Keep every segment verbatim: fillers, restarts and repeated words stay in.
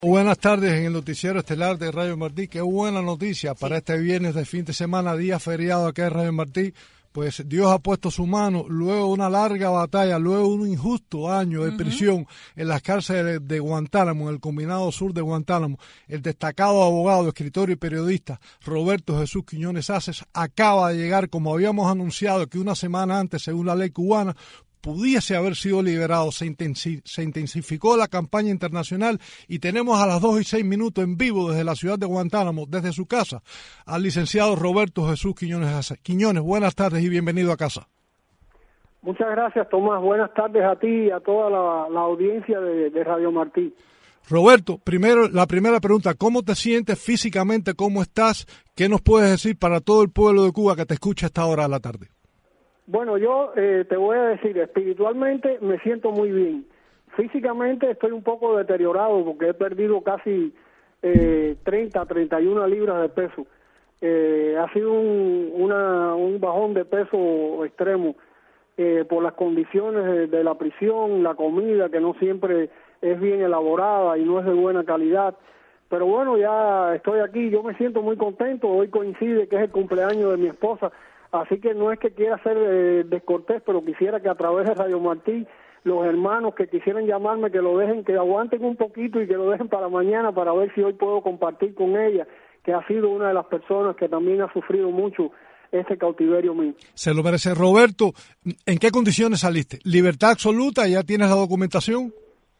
Buenas tardes en el noticiero estelar de Radio Martí. Qué buena noticia para este viernes de fin de semana, día feriado acá en Radio Martí. Pues Dios ha puesto su mano luego de una larga batalla, luego de un injusto año de prisión uh-huh. en las cárceles de Guantánamo, en el Combinado Sur de Guantánamo. El destacado abogado, escritor y periodista Roberto Jesús Quiñones Aces acaba de llegar, como habíamos anunciado que una semana antes, según la ley cubana, pudiese haber sido liberado. Se, intensi- se intensificó la campaña internacional y tenemos a las dos y seis minutos en vivo desde la ciudad de Guantánamo, desde su casa, al licenciado Roberto Jesús Quiñones. Quiñones, buenas tardes y bienvenido a casa. Muchas gracias, Tomás. Buenas tardes a ti y a toda la, la audiencia de, de Radio Martí. Roberto, primero la primera pregunta, ¿cómo te sientes físicamente? ¿Cómo estás? ¿Qué nos puedes decir para todo el pueblo de Cuba que te escucha a esta hora de la tarde? Bueno, yo eh, te voy a decir, espiritualmente me siento muy bien. Físicamente estoy un poco deteriorado porque he perdido casi eh, treinta, treinta y una libras de peso. Eh, ha sido un, una, un bajón de peso extremo eh, por las condiciones de, de la prisión, la comida que no siempre es bien elaborada y no es de buena calidad. Pero bueno, ya estoy aquí, yo me siento muy contento. Hoy coincide que es el cumpleaños de mi esposa. Así que no es que quiera ser eh, descortés, pero quisiera que a través de Radio Martí, los hermanos que quisieran llamarme, que lo dejen, que aguanten un poquito y que lo dejen para mañana para ver si hoy puedo compartir con ella, que ha sido una de las personas que también ha sufrido mucho ese cautiverio mío. Se lo merece. Roberto, ¿en qué condiciones saliste? ¿Libertad absoluta? ¿Ya tienes la documentación?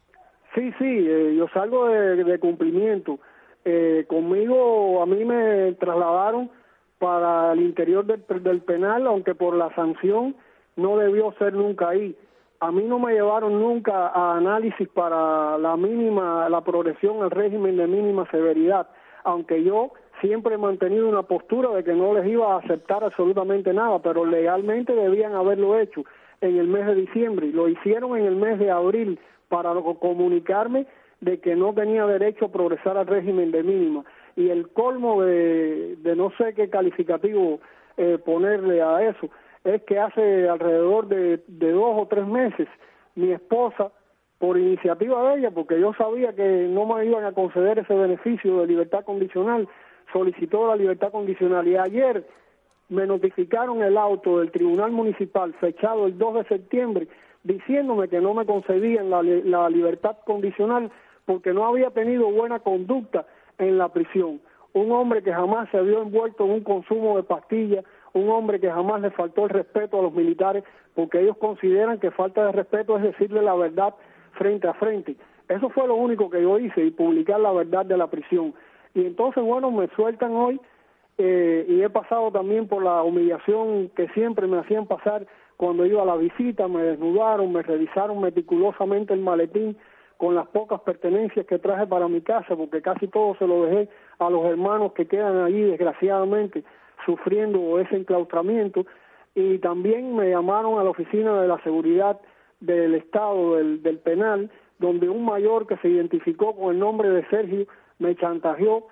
Sí, sí, eh, yo salgo de, de cumplimiento. Eh, conmigo, a mí me trasladaron para el interior del, del penal, aunque por la sanción no debió ser nunca ahí. A mí no me llevaron nunca a análisis para la mínima, la progresión al régimen de mínima severidad, aunque yo siempre he mantenido una postura de que no les iba a aceptar absolutamente nada, pero legalmente debían haberlo hecho en el mes de diciembre, y lo hicieron en el mes de abril para comunicarme de que no tenía derecho a progresar al régimen de mínima. Y el colmo de, de no sé qué calificativo eh, ponerle a eso, es que hace alrededor de, de dos o tres meses, mi esposa, por iniciativa de ella, porque yo sabía que no me iban a conceder ese beneficio de libertad condicional, solicitó la libertad condicional, y ayer me notificaron el auto del Tribunal Municipal, fechado el dos de septiembre, diciéndome que no me concedían la, la libertad condicional porque no había tenido buena conducta en la prisión. Un hombre que jamás se vio envuelto en un consumo de pastillas, un hombre que jamás le faltó el respeto a los militares, porque ellos consideran que falta de respeto es decirle la verdad frente a frente. Eso fue lo único que yo hice, y publicar la verdad de la prisión. Y entonces, bueno, me sueltan hoy, eh, y he pasado también por la humillación que siempre me hacían pasar cuando iba a la visita. Me desnudaron, me revisaron meticulosamente el maletín con las pocas pertenencias que traje para mi casa, porque casi todo se lo dejé a los hermanos que quedan allí, desgraciadamente, sufriendo ese enclaustramiento. Y también me llamaron a la oficina de la seguridad del Estado, del, del penal, donde un mayor que se identificó con el nombre de Sergio me chantajeó,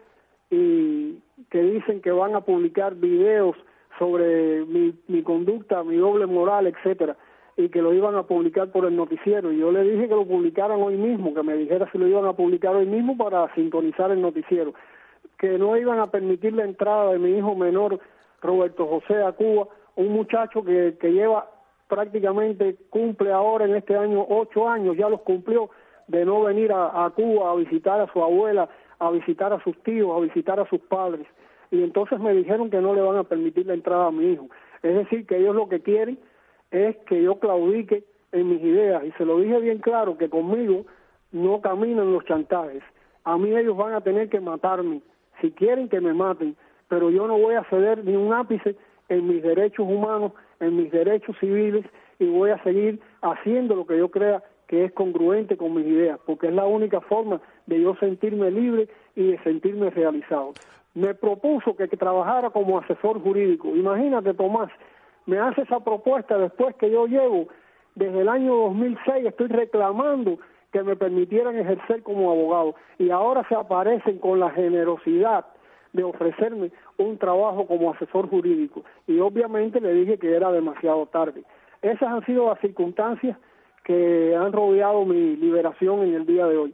y que dicen que van a publicar videos sobre mi, mi conducta, mi doble moral, etcétera, y que lo iban a publicar por el noticiero. Y yo le dije que lo publicaran hoy mismo, que me dijera si lo iban a publicar hoy mismo para sintonizar el noticiero, que no iban a permitir la entrada de mi hijo menor, Roberto José, a Cuba, un muchacho que, que lleva prácticamente, cumple ahora en este año ocho años, ya los cumplió, de no venir a, a Cuba a visitar a su abuela, a visitar a sus tíos, a visitar a sus padres. Y entonces me dijeron que no le van a permitir la entrada a mi hijo. Es decir, que ellos lo que quieren es que yo claudique en mis ideas, y se lo dije bien claro, que conmigo no caminan los chantajes. A mí ellos van a tener que matarme, si quieren que me maten, pero yo no voy a ceder ni un ápice en mis derechos humanos, en mis derechos civiles, y voy a seguir haciendo lo que yo crea que es congruente con mis ideas, porque es la única forma de yo sentirme libre y de sentirme realizado. Me propuso que, que trabajara como asesor jurídico. Imagínate, Tomás, me hace esa propuesta después que yo llevo desde el año dos mil seis, estoy reclamando que me permitieran ejercer como abogado, y ahora se aparecen con la generosidad de ofrecerme un trabajo como asesor jurídico, y obviamente le dije que era demasiado tarde. Esas han sido las circunstancias que han rodeado mi liberación en el día de hoy.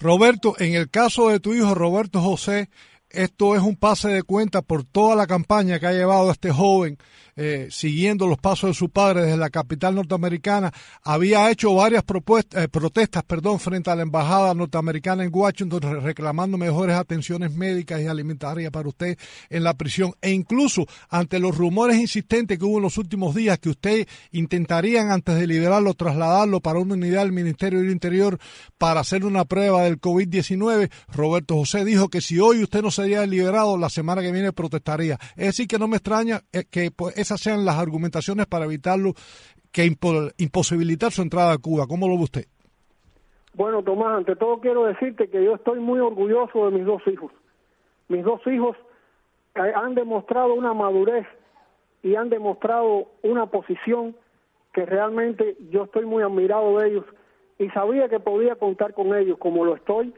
Roberto, en el caso de tu hijo Roberto José, esto es un pase de cuenta por toda la campaña que ha llevado este joven, eh, siguiendo los pasos de su padre desde la capital norteamericana. Había hecho varias propuestas, eh, protestas perdón, frente a la embajada norteamericana en Washington, reclamando mejores atenciones médicas y alimentarias para usted en la prisión. E incluso ante los rumores insistentes que hubo en los últimos días que usted intentarían, antes de liberarlo, trasladarlo para una unidad del Ministerio del Interior para hacer una prueba del COVID diecinueve, Roberto José dijo que si hoy usted no sería liberado, la semana que viene protestaría. Es decir, que no me extraña que pues, esas sean las argumentaciones para evitarlo, que impo imposibilitar su entrada a Cuba. ¿Cómo lo ve usted? Bueno, Tomás, ante todo quiero decirte que yo estoy muy orgulloso de mis dos hijos. Mis dos hijos han demostrado una madurez y han demostrado una posición que realmente yo estoy muy admirado de ellos y sabía que podía contar con ellos, como lo estoy.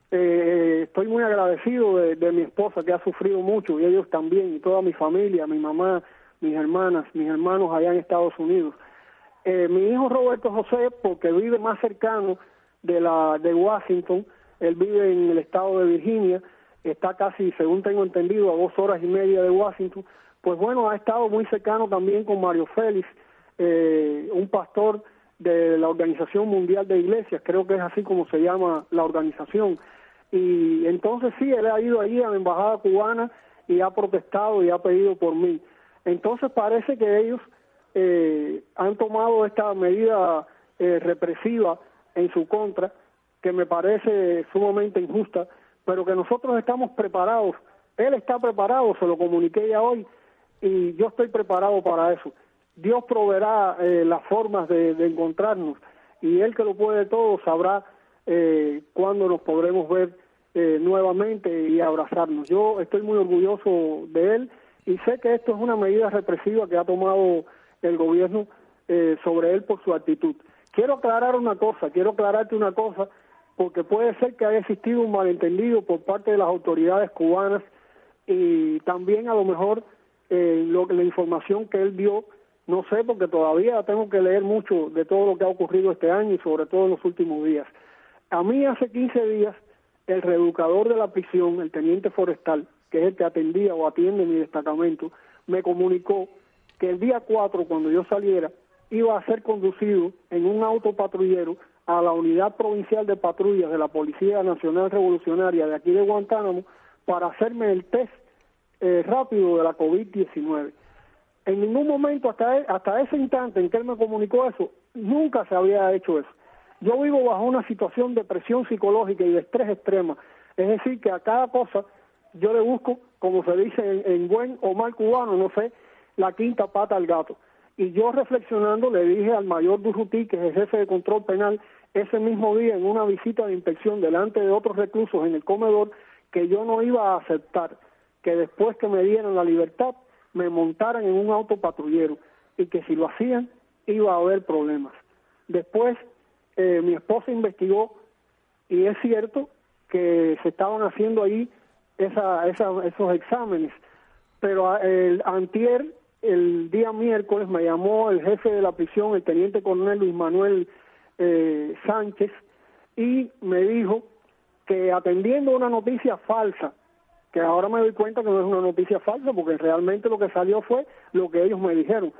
Eh, estoy muy agradecido de, de mi esposa, que ha sufrido mucho, y ellos también, y toda mi familia, mi mamá, mis hermanas, mis hermanos allá en Estados Unidos. Eh, mi hijo Roberto José, porque vive más cercano de la de Washington, él vive en el estado de Virginia, está casi, según tengo entendido, a dos horas y media de Washington, pues bueno, ha estado muy cercano también con Mario Félix, eh, un pastor de la Organización Mundial de Iglesias, creo que es así como se llama la organización. Y entonces sí, él ha ido allí a la embajada cubana y ha protestado y ha pedido por mí. Entonces parece que ellos eh, han tomado esta medida eh, represiva en su contra, que me parece sumamente injusta, pero que nosotros estamos preparados. Él está preparado, se lo comuniqué ya hoy, y yo estoy preparado para eso. Dios proveerá eh, las formas de, de encontrarnos, y Él que lo puede todo sabrá eh, cuándo nos podremos ver eh, nuevamente y abrazarnos. Yo estoy muy orgulloso de Él y sé que esto es una medida represiva que ha tomado el gobierno eh, sobre Él por su actitud. Quiero aclarar una cosa, quiero aclararte una cosa, porque puede ser que haya existido un malentendido por parte de las autoridades cubanas y también a lo mejor eh, lo, la información que Él dio, no sé, porque todavía tengo que leer mucho de todo lo que ha ocurrido este año y sobre todo en los últimos días. A mí hace quince días, el reeducador de la prisión, el teniente forestal, que es el que atendía o atiende mi destacamento, me comunicó que el día cuatro, cuando yo saliera, iba a ser conducido en un auto patrullero a la Unidad Provincial de Patrullas de la Policía Nacional Revolucionaria de aquí de Guantánamo para hacerme el test eh, rápido de la COVID diecinueve. En ningún momento, hasta, hasta ese instante en que él me comunicó eso, nunca se había hecho eso. Yo vivo bajo una situación de presión psicológica y de estrés extrema, es decir, que a cada cosa yo le busco, como se dice en, en buen o mal cubano, no sé, la quinta pata al gato. Y yo reflexionando le dije al mayor Durruti, que es el jefe de control penal, ese mismo día en una visita de inspección delante de otros reclusos en el comedor, que yo no iba a aceptar que después que me dieran la libertad me montaran en un auto patrullero y que si lo hacían iba a haber problemas. Después eh, mi esposa investigó y es cierto que se estaban haciendo ahí esa, esa, esos exámenes, pero el antier, el día miércoles, me llamó el jefe de la prisión, el teniente coronel Luis Manuel eh, Sánchez, y me dijo que atendiendo una noticia falsa, que ahora me doy cuenta que no es una noticia falsa, porque realmente lo que salió fue lo que ellos me dijeron,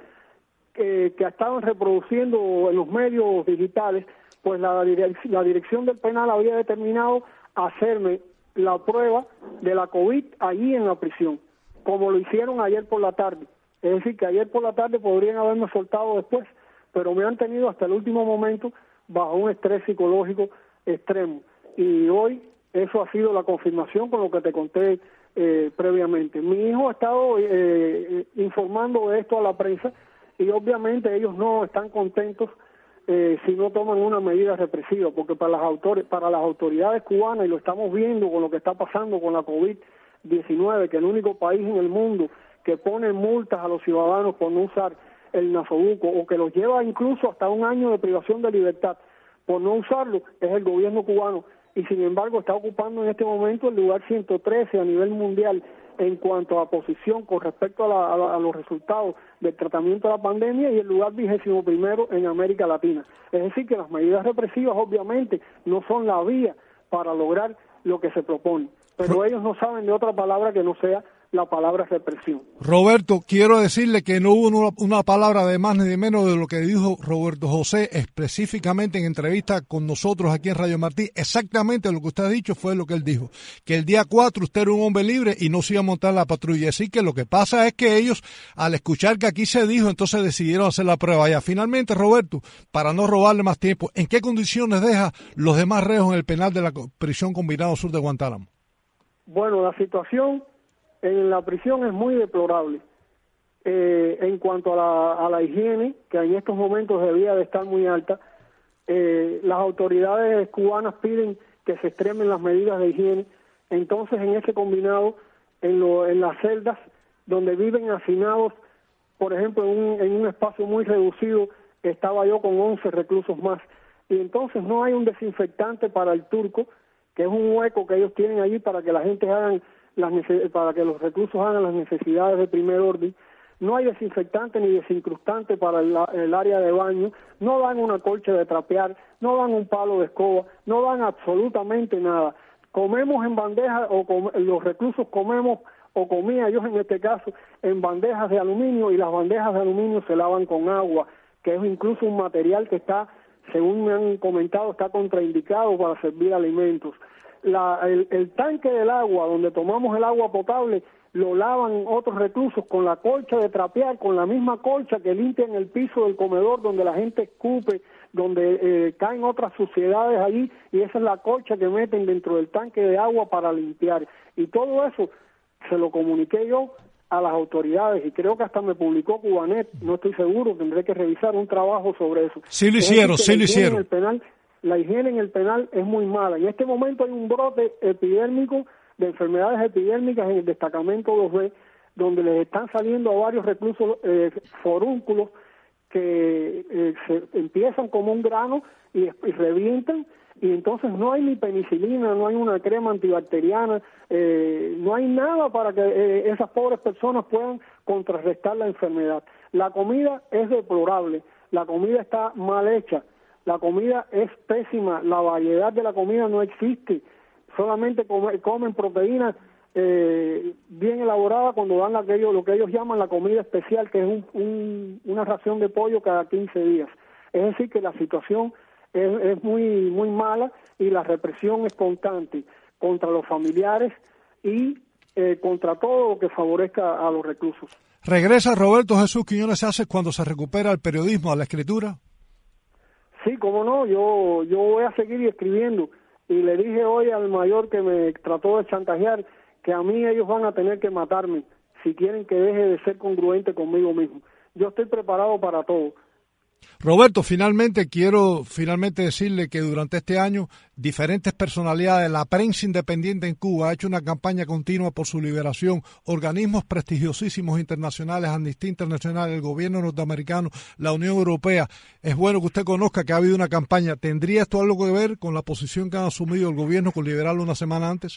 que, que estaban reproduciendo en los medios digitales, pues la, direc la dirección del penal había determinado hacerme la prueba de la COVID allí en la prisión, como lo hicieron ayer por la tarde. Es decir, que ayer por la tarde podrían haberme soltado después, pero me han tenido hasta el último momento bajo un estrés psicológico extremo. Y hoy eso ha sido la confirmación con lo que te conté eh, previamente. Mi hijo ha estado eh, informando de esto a la prensa y obviamente ellos no están contentos eh, si no toman una medida represiva, porque para las, autores, para las autoridades cubanas, y lo estamos viendo con lo que está pasando con la COVID diecinueve, que es el único país en el mundo que pone multas a los ciudadanos por no usar el nasobuco o que los lleva incluso hasta un año de privación de libertad por no usarlo, es el gobierno cubano, y sin embargo está ocupando en este momento el lugar ciento trece a nivel mundial en cuanto a posición con respecto a, la, a, la, a los resultados del tratamiento de la pandemia y el lugar vigésimo primero en América Latina. Es decir, que las medidas represivas obviamente no son la vía para lograr lo que se propone. Pero ellos no saben de otra palabra que no sea la palabra represión. Roberto, quiero decirle que no hubo una, una palabra de más ni de menos de lo que dijo Roberto José específicamente en entrevista con nosotros aquí en Radio Martí. Exactamente lo que usted ha dicho fue lo que él dijo, que el día cuatro usted era un hombre libre y no se iba a montar la patrulla. Así que lo que pasa es que ellos, al escuchar que aquí se dijo, entonces decidieron hacer la prueba. Ya finalmente, Roberto, para no robarle más tiempo, ¿en qué condiciones deja los demás reos en el penal de la prisión combinado sur de Guantánamo? Bueno, la situación en la prisión es muy deplorable. Eh, en cuanto a la, a la higiene, que en estos momentos debía de estar muy alta, eh, las autoridades cubanas piden que se extremen las medidas de higiene. Entonces, en ese combinado, en, lo, en las celdas donde viven hacinados, por ejemplo, en un, en un espacio muy reducido, estaba yo con once reclusos más. Y entonces no hay un desinfectante para el turco, que es un hueco que ellos tienen allí para que la gente hagan las para que los reclusos hagan las necesidades de primer orden. No hay desinfectante ni desincrustante para el, el área de baño, no dan una colcha de trapear, no dan un palo de escoba, no dan absolutamente nada. Comemos en bandejas, o com, los reclusos comemos, o comía yo en este caso, en bandejas de aluminio, y las bandejas de aluminio se lavan con agua, que es incluso un material que está, según me han comentado, está contraindicado para servir alimentos. La, el, el tanque del agua, donde tomamos el agua potable, lo lavan otros reclusos con la colcha de trapear, con la misma colcha que limpian el piso del comedor donde la gente escupe, donde eh, caen otras suciedades allí, y esa es la colcha que meten dentro del tanque de agua para limpiar. Y todo eso se lo comuniqué yo a las autoridades, y creo que hasta me publicó Cubanet, no estoy seguro, tendré que revisar un trabajo sobre eso. Sí lo hicieron, sí lo hicieron. El penal, la higiene en el penal es muy mala. En este momento hay un brote epidérmico de enfermedades epidérmicas en el destacamento dos B, donde les están saliendo a varios reclusos eh, forúnculos que eh, se empiezan como un grano y, y revientan, y entonces no hay ni penicilina, no hay una crema antibacteriana, eh, no hay nada para que eh, esas pobres personas puedan contrarrestar la enfermedad. La comida es deplorable, la comida está mal hecha, la comida es pésima, la variedad de la comida no existe, solamente come, comen proteínas eh, bien elaborada cuando dan aquello, lo que ellos llaman la comida especial, que es un, un, una ración de pollo cada quince días. Es decir, que la situación es, es muy, muy mala, y la represión es constante contra los familiares y eh, contra todo lo que favorezca a los reclusos. ¿Regresa Roberto Jesús Quiñones Aces cuando se recupera el periodismo, a la escritura? Sí, cómo no, yo, yo voy a seguir escribiendo, y le dije hoy al mayor que me trató de chantajear que a mí ellos van a tener que matarme si quieren que deje de ser congruente conmigo mismo. Yo estoy preparado para todo. Roberto, finalmente quiero finalmente decirle que durante este año diferentes personalidades, la prensa independiente en Cuba ha hecho una campaña continua por su liberación, organismos prestigiosísimos internacionales, Amnistía Internacional, el gobierno norteamericano, la Unión Europea. Es bueno que usted conozca que ha habido una campaña. ¿Tendría esto algo que ver con la posición que ha asumido el gobierno con liberarlo una semana antes?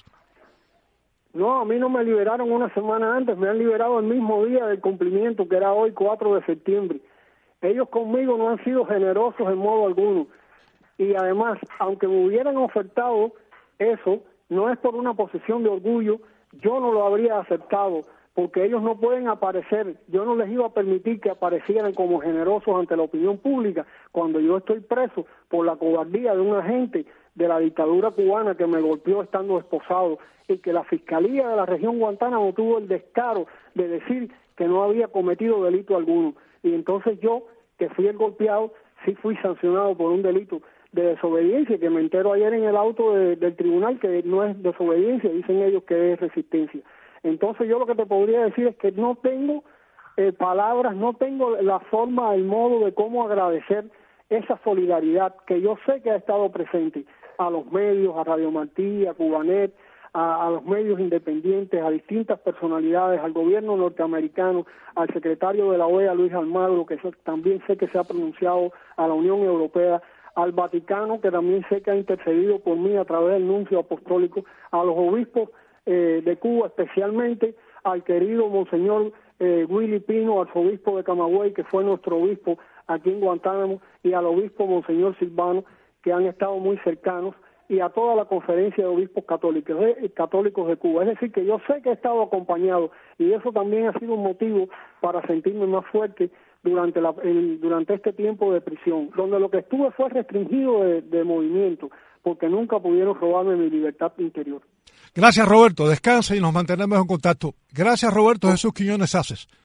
No, a mí no me liberaron una semana antes, me han liberado el mismo día del cumplimiento, que era hoy, cuatro de septiembre. Ellos conmigo no han sido generosos en modo alguno, y además, aunque me hubieran ofertado eso, no es por una posición de orgullo, yo no lo habría aceptado, porque ellos no pueden aparecer, yo no les iba a permitir que aparecieran como generosos ante la opinión pública cuando yo estoy preso por la cobardía de un agente de la dictadura cubana que me golpeó estando esposado, y que la Fiscalía de la región Guantánamo tuvo el descaro de decir que no había cometido delito alguno. Y entonces yo, que fui el golpeado, sí fui sancionado por un delito de desobediencia, que me entero ayer en el auto de, del tribunal que no es desobediencia, dicen ellos que es resistencia. Entonces yo lo que te podría decir es que no tengo eh, palabras, no tengo la forma, el modo de cómo agradecer esa solidaridad que yo sé que ha estado presente a los medios, a Radio Martí, a Cubanet, a, a los medios independientes, a distintas personalidades, al gobierno norteamericano, al secretario de la O E A, Luis Almagro, que también sé que se ha pronunciado, a la Unión Europea, al Vaticano, que también sé que ha intercedido por mí a través del nuncio apostólico, a los obispos eh, de Cuba, especialmente al querido Monseñor eh, Willy Pino, arzobispo de Camagüey, que fue nuestro obispo aquí en Guantánamo, y al obispo Monseñor Silvano, que han estado muy cercanos y a toda la Conferencia de Obispos Católicos de, católicos de Cuba. Es decir, que yo sé que he estado acompañado y eso también ha sido un motivo para sentirme más fuerte durante, la, el, durante este tiempo de prisión, donde lo que estuve fue restringido de, de movimiento, porque nunca pudieron robarme mi libertad interior. Gracias, Roberto. Descansa y nos mantenemos en contacto. Gracias, Roberto Jesús Quiñones Aces.